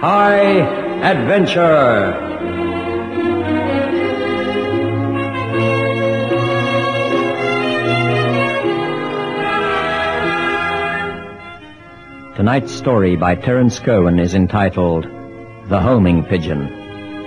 High Adventure. Tonight's story by Terence Cohen is entitled The Homing Pigeon.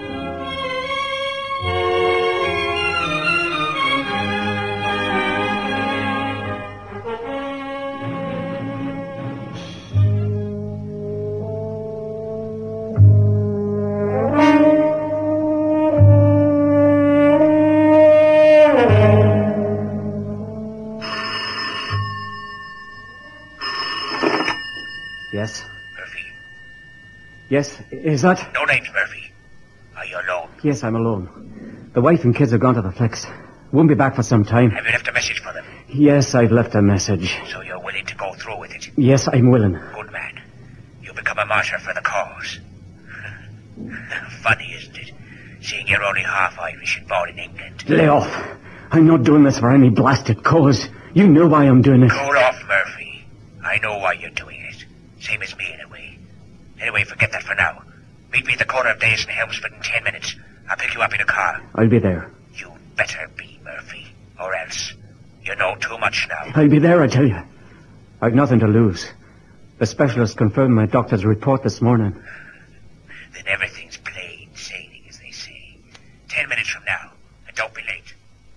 Yes? Murphy. Yes, is that? No names, Murphy. Are you alone? Yes, I'm alone. The wife and kids have gone to the flicks. Won't be back for some time. Have you left a message for them? Yes, I've left a message. So you're willing to go through with it? Yes, I'm willing. Good man. You'll become a martyr for the cause. Funny, isn't it? Seeing you're only half Irish and born in England. Lay off. I'm not doing this for any blasted cause. You know why I'm doing it. Cool off, Murphy. I know why you're doing it. Same as me, in a way. Anyway, forget that for now. Meet me at the corner of Days and Helmsford in 10 minutes. I'll pick you up in a car. I'll be there. You better be, Murphy. Or else. You know too much now. I'll be there, I tell you. I've nothing to lose. The specialist confirmed my doctor's report this morning. Then everything's plain sailing, as they say. 10 minutes from now. And don't be late.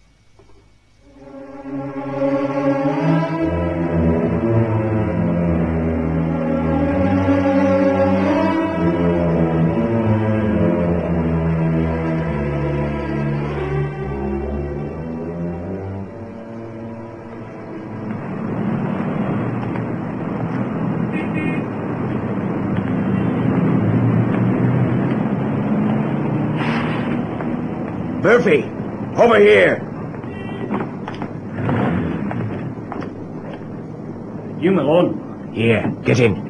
Murphy, over here. You, Malone? Here, get in.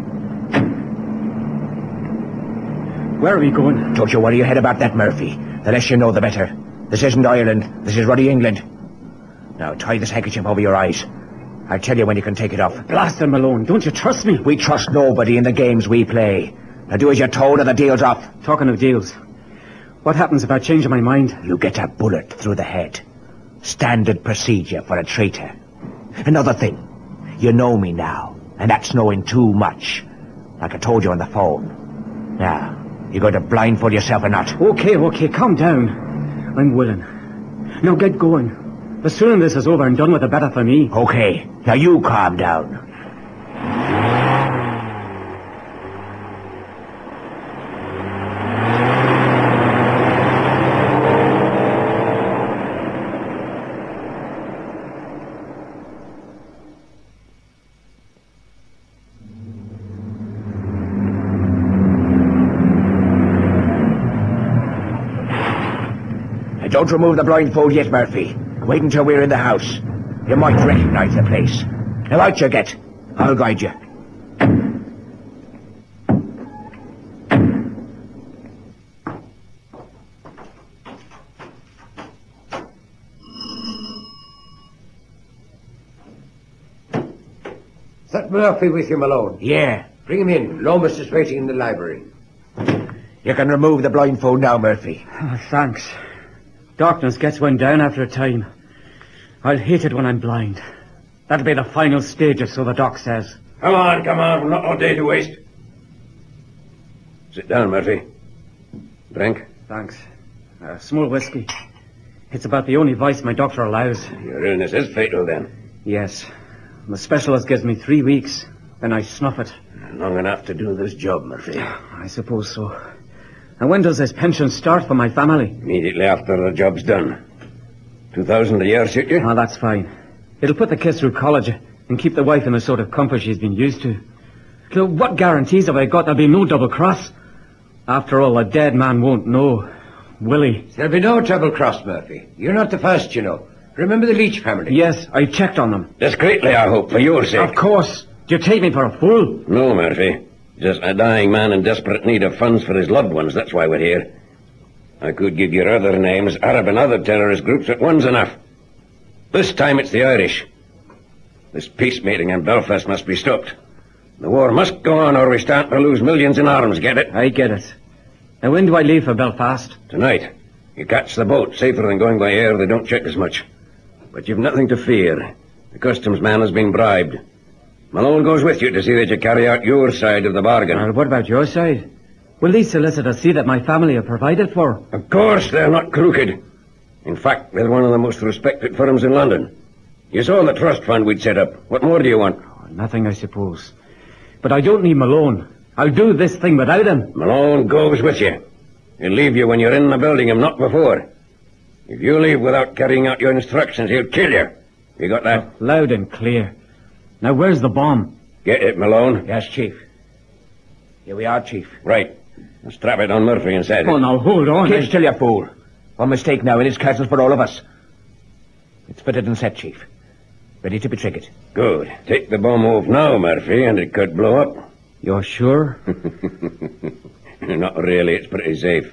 Where are we going? Don't you worry your head about that, Murphy. The less you know, the better. This isn't Ireland. This is ruddy England. Now, tie this handkerchief over your eyes. I'll tell you when you can take it off. Blast him, Malone. Don't you trust me? We trust nobody in the games we play. Now do as you're told or the deal's off. Talking of deals. What happens if I change my mind? You get a bullet through the head. Standard procedure for a traitor. Another thing. You know me now, and that's knowing too much. Like I told you on the phone. Now, you going to blindfold yourself or not? Okay, calm down. I'm willing. Now get going. The sooner this is over and done with, the better for me. Okay, now you calm down. Don't remove the blindfold yet, Murphy. Wait until we're in the house. You might recognize the place. Now out you get. I'll guide you. Is that Murphy with you, Malone? Yeah. Bring him in. Lomas is waiting in the library. You can remove the blindfold now, Murphy. Oh, thanks. Darkness gets one down after a time. I'll hate it when I'm blind. That'll be the final stages, so the doc says. Come on. Not no day to waste. Sit down, Murphy. Drink? Thanks. Small whiskey. It's about the only vice my doctor allows. Your illness is fatal, then. Yes. The specialist gives me 3 weeks, then I snuff it. Long enough to do this job, Murphy. I suppose so. And when does this pension start for my family? Immediately after the job's done. 2,000 a year suit you? Oh, that's fine. It'll put the kids through college and keep the wife in the sort of comfort she's been used to. So what guarantees have I got there'll be no double cross? After all, a dead man won't know. Will he? There'll be no double cross, Murphy. You're not the first, you know. Remember the Leach family? Yes, I checked on them. Discreetly, I hope, for your sake. Of course. Do you take me for a fool? No, Murphy. Just a dying man in desperate need of funds for his loved ones. That's why we're here. I could give you other names, Arab and other terrorist groups, but one's enough. This time it's the Irish. This peace meeting in Belfast must be stopped. The war must go on or we stand to lose millions in arms, get it? I get it. Now, when do I leave for Belfast? Tonight. You catch the boat. Safer than going by air. They don't check as much. But you've nothing to fear. The customs man has been bribed. Malone goes with you to see that you carry out your side of the bargain. Well, what about your side? Will these solicitors see that my family are provided for? Of course, they're not crooked. In fact, they're one of the most respected firms in London. You saw the trust fund we'd set up. What more do you want? Oh, nothing, I suppose. But I don't need Malone. I'll do this thing without him. Malone goes with you. He'll leave you when you're in the building and not before. If you leave without carrying out your instructions, he'll kill you. You got that? Oh, loud and clear. Now, where's the bomb? Get it, Malone? Yes, Chief. Here we are, Chief. Right. Now strap it on Murphy inside. Oh, now, hold on. Keep still, you fool. One mistake now, and his castle's for all of us. It's fitted and set, Chief. Ready to be triggered. Good. Take the bomb off now, Murphy, and it could blow up. You're sure? Not really. It's pretty safe.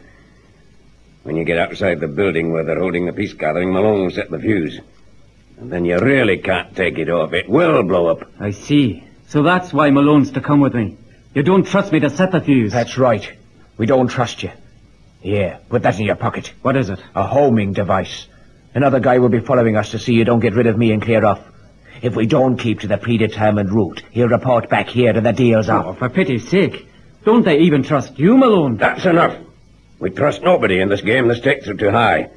When you get outside the building where they're holding the peace gathering, Malone will set the fuse. And then you really can't take it off. It will blow up. I see. So that's why Malone's to come with me. You don't trust me to set the fuse. That's right. We don't trust you. Here, put that in your pocket. What is it? A homing device. Another guy will be following us to see you don't get rid of me and clear off. If we don't keep to the predetermined route, he'll report back here to the deal's Oh, off. for pity's sake. Don't they even trust you, Malone? That's enough. We trust nobody in this game. The stakes are too high.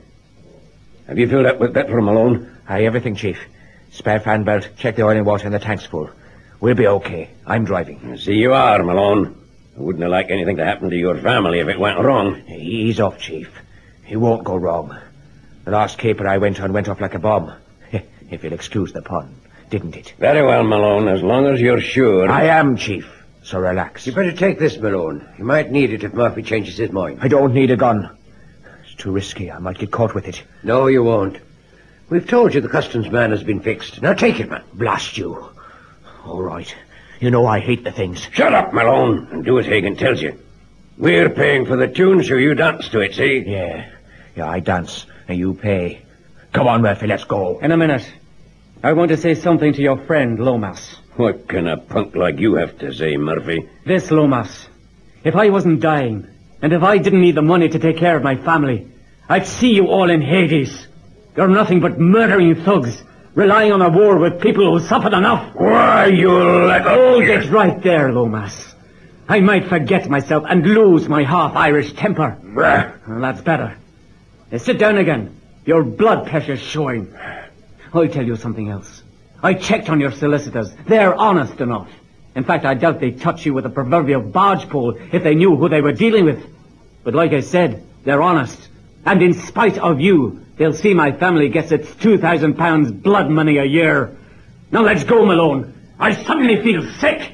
Have you filled up with petrol, Malone? Aye, everything, Chief. Spare fan belt, check the oil and water, and the tank's full. We'll be okay. I'm driving. I see you are, Malone. I wouldn't have liked anything to happen to your family if it went wrong. Ease off, Chief. It won't go wrong. The last caper I went on went off like a bomb. If you'll excuse the pun, didn't it? Very well, Malone, as long as you're sure. I am, Chief, so relax. You better take this, Malone. You might need it if Murphy changes his mind. I don't need a gun. It's too risky. I might get caught with it. No, you won't. We've told you the customs man has been fixed. Now take it, man. Blast you. All right. You know I hate the things. Shut up, Malone, and do as Hagen tells you. We're paying for the tune, so you dance to it, see? Yeah, I dance, and you pay. Come on, Murphy, let's go. In a minute. I want to say something to your friend, Lomas. What can a punk like you have to say, Murphy? This, Lomas. If I wasn't dying, and if I didn't need the money to take care of my family, I'd see you all in Hades. You're nothing but murdering thugs, relying on a war with people who suffered enough. Why, you let... Hold it right there, Lomas. I might forget myself and lose my half-Irish temper. Well, that's better. Now sit down again. Your blood pressure's showing. I'll tell you something else. I checked on your solicitors. They're honest enough. In fact, I doubt they'd touch you with a proverbial barge pole if they knew who they were dealing with. But like I said, they're honest. And in spite of you, they'll see my family gets its £2,000 blood money a year. Now let's go, Malone. I suddenly feel sick.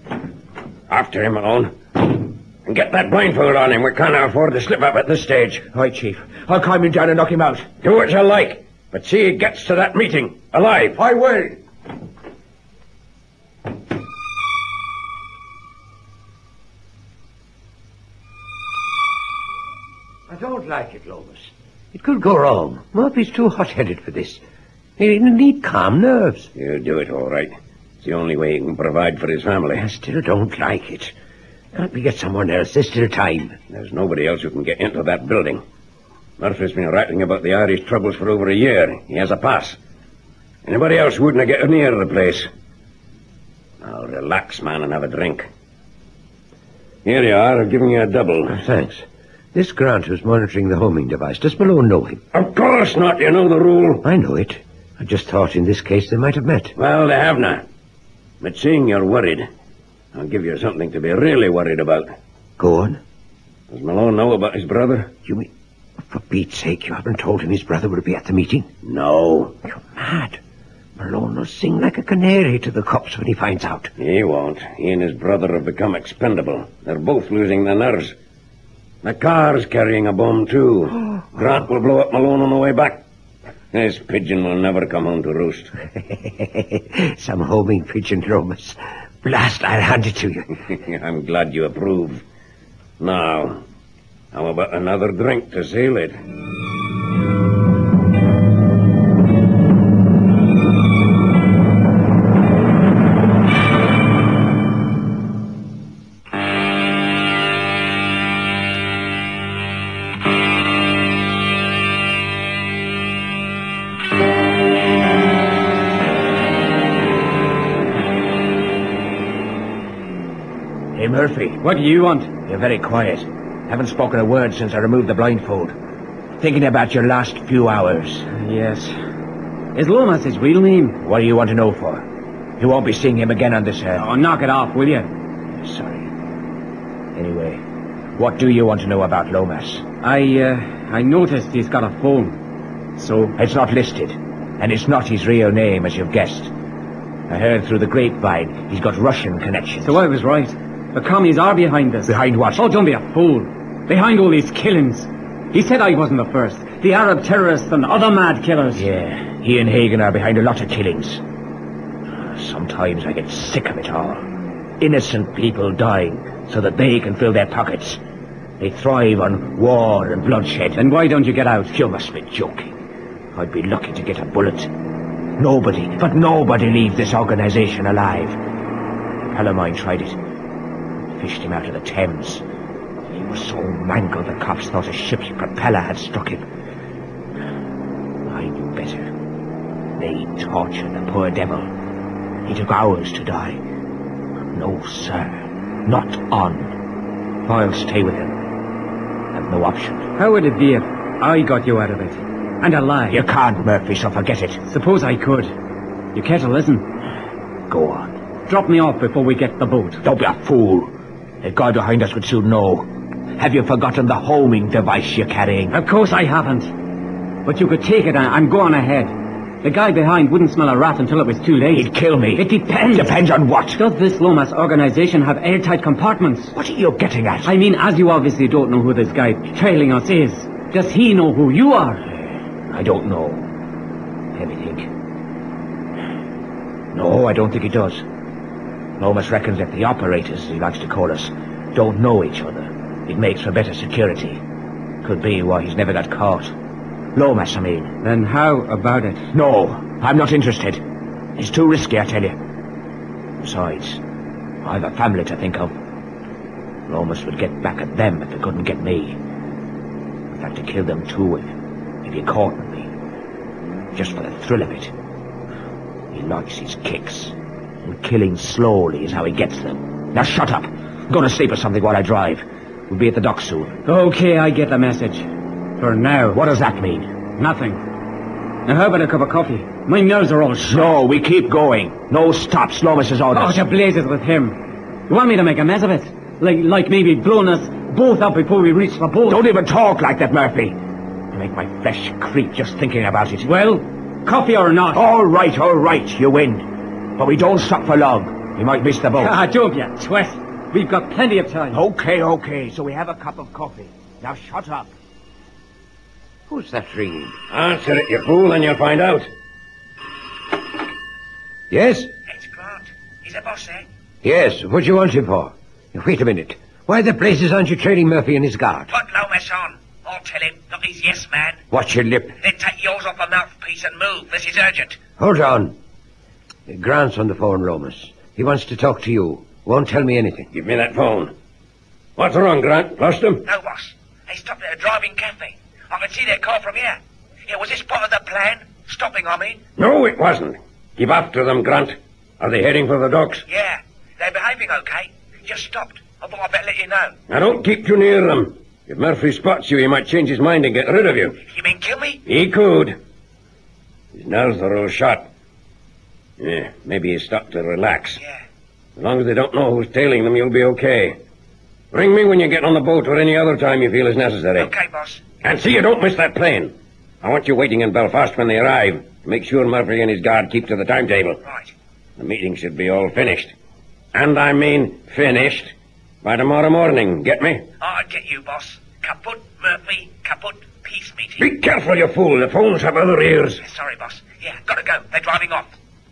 After him, Malone. And get that blindfold on him. We can't afford to slip up at this stage. Right, Chief. I'll climb him down and knock him out. Do what you like, but see he gets to that meeting alive. I will. I don't like it, Lomas. It could go wrong. Murphy's too hot-headed for this. He'll need calm nerves. He'll do it all right. It's the only way he can provide for his family. I still don't like it. Can't we get someone else? There's still time. There's nobody else who can get into that building. Murphy's been writing about the Irish troubles for over a year. He has a pass. Anybody else wouldn't have get near the place. Now, relax, man, and have a drink. Here you are. I've given you a double. Thanks. This Grant who's monitoring the homing device, does Malone know him? Of course not. You know the rule. I know it. I just thought in this case they might have met. Well, they have not. But seeing you're worried, I'll give you something to be really worried about. Go on. Does Malone know about his brother? You mean... For Pete's sake, you haven't told him his brother will be at the meeting? No. You're mad. Malone will sing like a canary to the cops when he finds out. He won't. He and his brother have become expendable. They're both losing their nerves. The car's carrying a bomb, too. Grant will blow up Malone on the way back. This pigeon will never come home to roost. Some homing pigeon, Lomas. Blast, I'll hand it to you. I'm glad you approve. Now, how about another drink to seal it? Hey, Murphy. What do you want? You're very quiet. Haven't spoken a word since I removed the blindfold. Thinking about your last few hours. Yes. Is Lomas his real name? What do you want to know for? You won't be seeing him again on this earth. Oh, knock it off, will you? Sorry. Anyway, what do you want to know about Lomas? I noticed he's got a phone. So? It's not listed. And it's not his real name, as you've guessed. I heard through the grapevine he's got Russian connections. So I was right. The commies are behind this. Behind what? Oh, don't be a fool. Behind all these killings. He said I wasn't the first. The Arab terrorists and other mad killers. Yeah, he and Hagen are behind a lot of killings. Sometimes I get sick of it all. Innocent people dying so that they can fill their pockets. They thrive on war and bloodshed. Then why don't you get out? You must be joking. I'd be lucky to get a bullet. Nobody, but nobody leaves this organization alive. A pal of mine tried it. Fished him out of the Thames. He was so mangled the cops thought a ship's propeller had struck him. I knew better. They tortured the poor devil. He took hours to die. No, sir. Not on. I'll stay with him. I've no option. How would it be if I got you out of it? And alive? You can't, Murphy, so forget it. Suppose I could. You care to listen? Go on. Drop me off before we get the boat. Don't be a fool. The guy behind us would soon know. Have you forgotten the homing device you're carrying? Of course I haven't. But you could take it and go on ahead. The guy behind wouldn't smell a rat until it was too late. He'd kill me. It depends. Depends on what? Does this Lomas organization have airtight compartments? What are you getting at? I mean, as you obviously don't know who this guy trailing us is, does he know who you are? I don't know. Let me think. No, I don't think he does. Lomas reckons that the operators, as he likes to call us, don't know each other. It makes for better security. Could be why he's never got caught. Lomas, I mean. Then how about it? No, I'm not interested. It's too risky, I tell you. Besides, I've a family to think of. Lomas would get back at them if they couldn't get me. In fact, to kill them too if he caught me. Just for the thrill of it. He likes his kicks. And killing slowly is how he gets them. Now shut up. Go to sleep or something while I drive. We'll be at the dock soon. Okay, I get the message. For now. What does that mean? Nothing. Now how about a cup of coffee? My nerves are all shot. No, we keep going. No stops. Lomas's orders. Oh, to blazes with him. You want me to make a mess of it? Like maybe blowing us both up before we reach the boat? Don't even talk like that, Murphy. You make my flesh creep just thinking about it. Well, coffee or not? All right. You win. But we don't stop for long. We might miss the boat. Don't be a twist. We've got plenty of time. Okay. So we have a cup of coffee. Now shut up. Who's that ringing? Answer it, you fool, and you'll find out. Yes? It's Grant. Is the boss there? Yes, what do you want him for? Wait a minute. Why the blazes aren't you trailing Murphy and his guard? Put Lomas on. I'll tell him, not his yes man. Watch your lip. Then take yours off the mouthpiece and move. This is urgent. Hold on. Grant's on the phone, Lomas. He wants to talk to you. Won't tell me anything. Give me that phone. What's wrong, Grant? Lost him? No, boss. They stopped at a driving cafe. I can see their car from here. Yeah, was this part of the plan? Stopping, I mean? No, it wasn't. Keep after them, Grant. Are they heading for the docks? Yeah, they're behaving okay. Just stopped. I thought I'd better let you know. Now, don't keep too near them. If Murphy spots you, he might change his mind and get rid of you. You mean kill me? He could. His nerves are all shot. Yeah, maybe he's stopped to relax. Yeah. As long as they don't know who's tailing them, you'll be okay. Ring me when you get on the boat or any other time you feel is necessary. Okay, boss. And see you don't miss that plane. I want you waiting in Belfast when they arrive. Make sure Murphy and his guard keep to the timetable. Right. The meeting should be all finished. And I mean finished by tomorrow morning. Get me? I get you, boss. Kaput, Murphy. Kaput. Peace meeting. Be careful, you fool. The phones have other ears. Sorry, boss. Yeah, gotta go. They're driving off.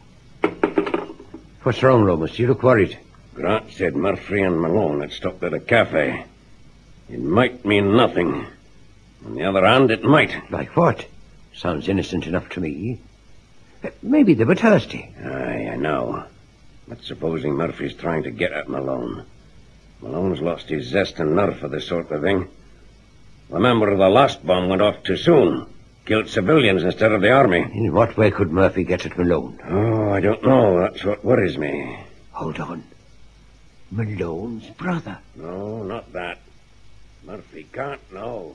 What's wrong, Lomas? You look worried. Grant said Murphy and Malone had stopped at a cafe. It might mean nothing. On the other hand, it might. Like what? Sounds innocent enough to me. Maybe they were thirsty. Aye, I know. But supposing Murphy's trying to get at Malone. Malone's lost his zest and nerve for this sort of thing. Remember, the last bomb went off too soon. Killed civilians instead of the army. In what way could Murphy get at Malone? Oh, I don't know. That's what worries me. Hold on. Malone's brother. No, not that. Murphy can't know.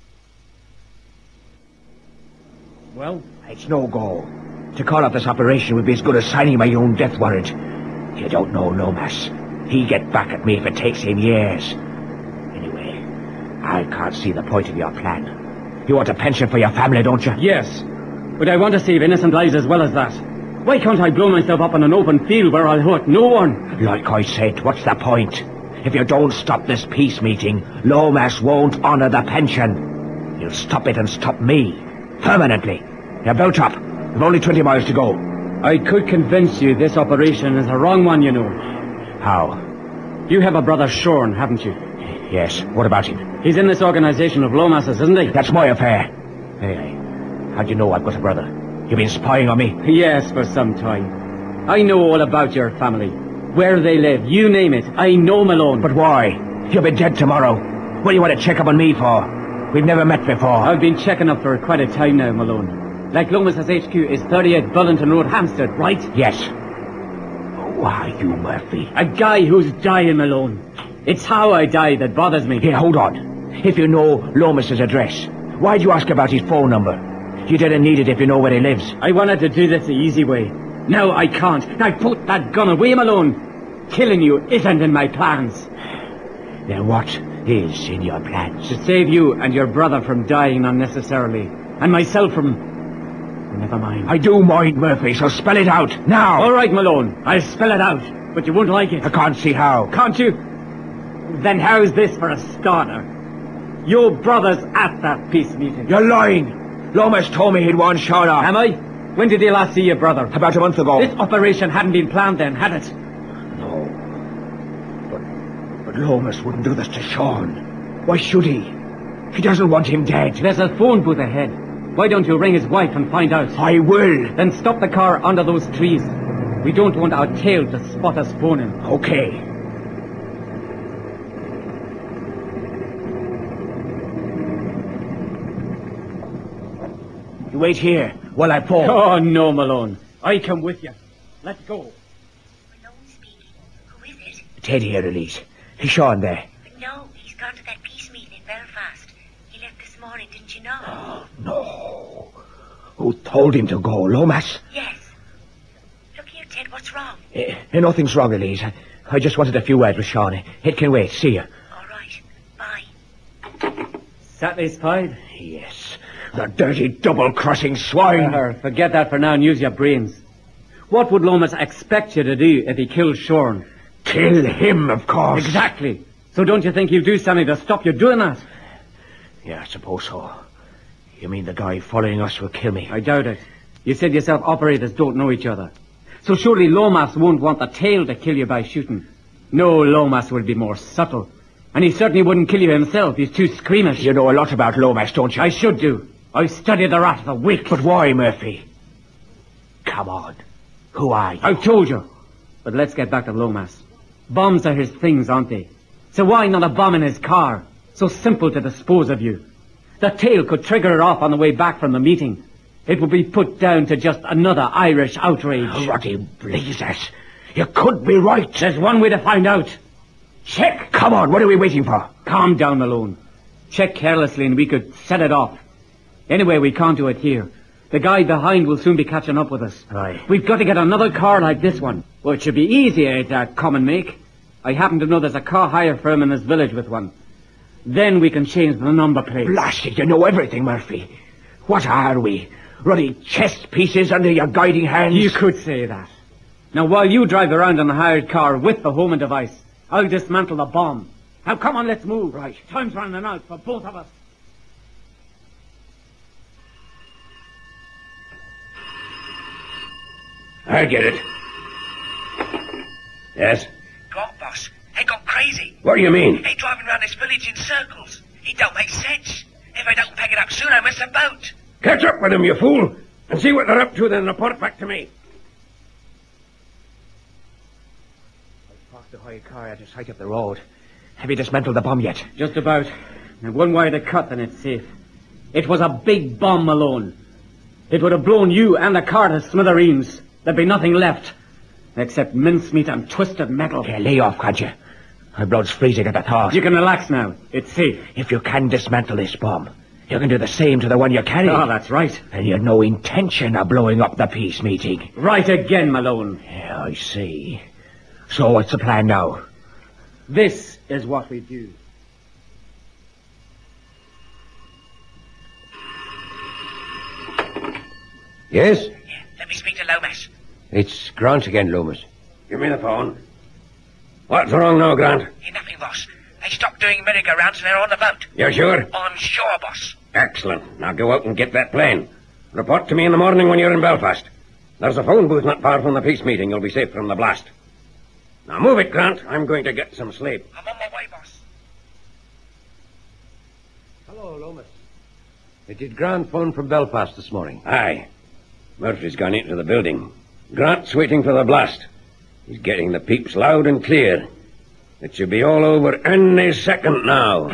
Well? It's no go. To call off this operation would be as good as signing my own death warrant. You don't know Lomas. He'll get back at me if it takes him years. Anyway, I can't see the point of your plan. You want a pension for your family, don't you? Yes. But I want to save innocent lives as well as that. Why can't I blow myself up in an open field where I'll hurt no one? Like I said, what's the point? If you don't stop this peace meeting, Lomas won't honor the pension. You'll stop it and stop me. Permanently. You're built up. You've only 20 miles to go. I could convince you this operation is a wrong one, you know. How? You have a brother Shorn, haven't you? Yes. What about him? He's in this organization of Lomas's, isn't he? That's my affair. Anyway, how do you know I've got a brother? You've been spying on me? Yes, for some time. I know all about your family. Where they live, you name it. I know Malone. But why? You'll be dead tomorrow. What do you want to check up on me for? We've never met before. I've been checking up for quite a time now, Malone. Like Lomas's HQ is 38 Bullington Road, Hampstead, right? Yes. Who are you, Murphy? A guy who's dying, Malone. It's how I die that bothers me. Here, hold on. If you know Lomas's address, why'd you ask about his phone number? You didn't need it if you know where he lives. I wanted to do this the easy way. Now I can't. Now put that gun away, Malone. Killing you isn't in my plans. Then what is in your plans? To save you and your brother from dying unnecessarily. And myself from... Never mind. I do mind, Murphy, so spell it out, now! All right, Malone. I'll spell it out. But you won't like it. I can't see how. Can't you? Then how's this for a starter? Your brother's at that peace meeting. You're lying! Lomas told me he'd won shot off. Am I? When did you last see your brother? About a month ago. This operation hadn't been planned then, had it? No. But Lomas wouldn't do this to Sean. Why should he? He doesn't want him dead. There's a phone booth ahead. Why don't you ring his wife and find out? I will. Then stop the car under those trees. We don't want our tail to spot us phoning. Okay. You wait here while I phone. Oh, no, Malone. I come with you. Let's go. Malone speaking. Who is it? Teddy here, Elise. Is Sean there? No, he's gone to that peace meeting in Belfast. He left this morning, didn't you know? Oh, no. Who told him to go, Lomas? Yes. Look here, Ted, what's wrong? Nothing's wrong, Elise. I just wanted a few words with Sean. It can wait. See you. All right. Bye. Satisfied? Yes. The dirty double-crossing swine. Forget that for now and use your brains. What would Lomas expect you to do if he killed Shorn? Kill him, of course. Exactly. So don't you think he'll do something to stop you doing that? Yeah, I suppose so. You mean the guy following us will kill me? I doubt it. You said yourself operators don't know each other. So surely Lomas won't want the tail to kill you by shooting. No, Lomas will be more subtle. And he certainly wouldn't kill you himself. He's too squeamish. You know a lot about Lomas, don't you? I should do. I've studied the rat for weeks. But why, Murphy? Come on. Who are you? I've told you. But let's get back to Lomas. Bombs are his things, aren't they? So why not a bomb in his car? So simple to dispose of you. The tail could trigger it off on the way back from the meeting. It would be put down to just another Irish outrage. Ruddy blazes. You could be right. There's one way to find out. Check. Come on, what are we waiting for? Calm down, Malone. Check carelessly and we could set it off. Anyway, we can't do it here. The guy behind will soon be catching up with us. Aye. We've got to get another car like this one. Well, it should be easier to come and make. I happen to know there's a car hire firm in this village with one. Then we can change the number plate. Blast it, you know everything, Murphy. What are we? Ruddy chess pieces under your guiding hands? You could say that. Now, while you drive around in the hired car with the homing device, I'll dismantle the bomb. Now, come on, let's move. Right. Time's running out for both of us. I get it. Yes? Go on, boss. He gone crazy. What do you mean? He driving around this village in circles. It don't make sense. If I don't pack it up soon, I miss the boat. Catch up with them, you fool, and see what they're up to, then report back to me. I parked the hired car at the side of the road. Have you dismantled the bomb yet? Just about. And one wire to cut, then it's safe. It was a big bomb, Malone. It would have blown you and the car to smithereens. There'd be nothing left, except mincemeat and twisted metal. Yeah, lay off, can't you? My blood's freezing at the thought. You can relax now. It's safe. If you can dismantle this bomb, you can do the same to the one you carried. Oh, that's right. And you had no intention of blowing up the peace meeting. Right again, Malone. Yeah, I see. So what's the plan now? This is what we do. Yes? Yeah, let me speak to Lomas. It's Grant again, Loomis. Give me the phone. What's wrong now, Grant? Ain't nothing, boss. They stopped doing merry-go-rounds and they're on the boat. You sure? On shore, boss. Excellent. Now go out and get that plane. Report to me in the morning when you're in Belfast. There's a phone booth not far from the peace meeting. You'll be safe from the blast. Now move it, Grant. I'm going to get some sleep. I'm on my way, boss. Hello, Loomis. Did Grant phone from Belfast this morning? Aye. Murphy's gone into the building. Grant's waiting for the blast. He's getting the peeps loud and clear. It should be all over any second now.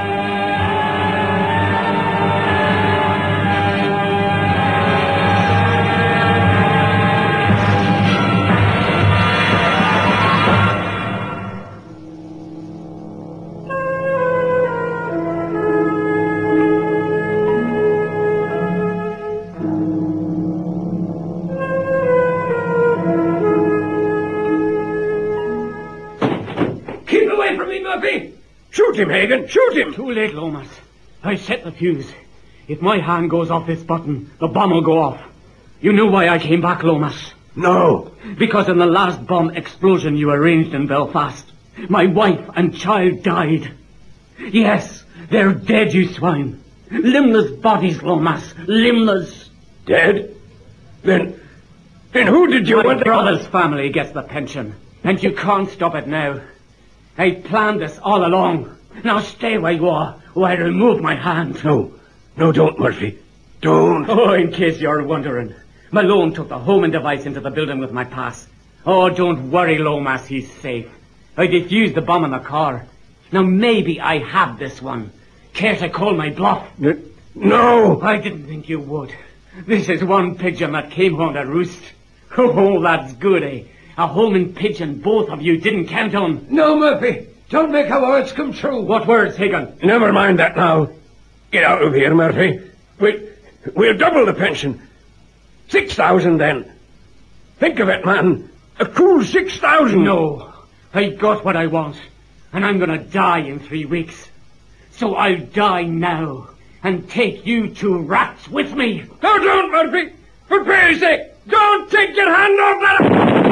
Shoot him, Hagen! Shoot him! Too late, Lomas. I set the fuse. If my hand goes off this button, the bomb will go off. You knew why I came back, Lomas. No! Because in the last bomb explosion you arranged in Belfast, my wife and child died. Yes, they're dead, you swine. Limbless bodies, Lomas. Limbless. Dead? Then who did you My want? brother's family gets the pension, and you can't stop it now. I planned this all along. Now stay where you are, or I remove my hand. No, don't, Murphy. Don't. Oh, in case you're wondering, Malone took the homing device into the building with my pass. Oh, don't worry, Lomas, he's safe. I defused the bomb in the car. Now maybe I have this one. Care to call my bluff? No! I didn't think you would. This is one pigeon that came home to roost. Oh, that's good, eh? A homing pigeon both of you didn't count on. No, Murphy. Don't make our words come true. What words, Higgin? Never mind that now. Get out of here, Murphy. We'll double the pension. 6,000 then. Think of it, man. A cool 6,000. No. I got what I want. And I'm gonna die in 3 weeks. So I'll die now. And take you two rats with me. No, don't, Murphy. For pity's sake, don't take your hand off that...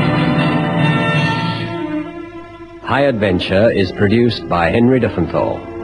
High Adventure is produced by Henry Diffenthal.